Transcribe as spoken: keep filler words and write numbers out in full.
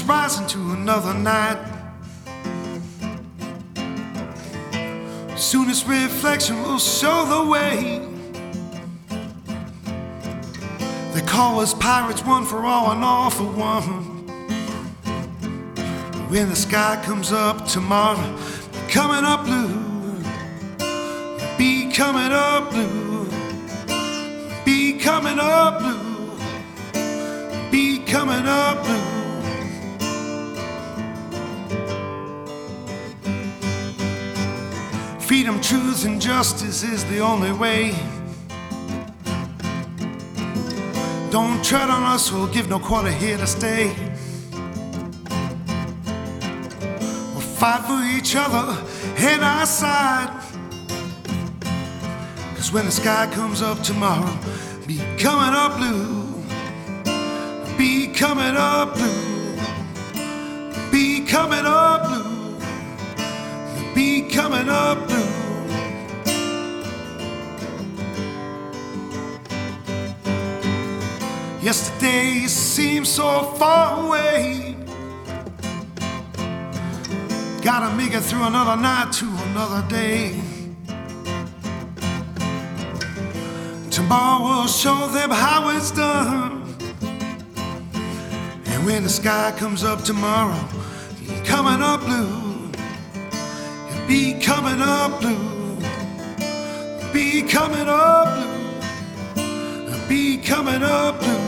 rising to another night. Soon its reflection will show the way. They call us pirates, one for all and all for one. When the sky comes up tomorrow, be coming up blue, be coming up blue, be coming up blue, be coming up blue. Freedom, truth, and justice is the only way. Don't tread on us, we'll give no quarter here to stay. We'll fight for each other and our side. Cause when the sky comes up tomorrow, be coming up blue, be coming up blue, be coming up blue, be coming up blue. Yesterday seems so far away. Gotta make it through another night to another day. Tomorrow will show them how it's done. And when the sky comes up tomorrow, be coming up blue, be coming up blue, be coming up blue, be coming up blue.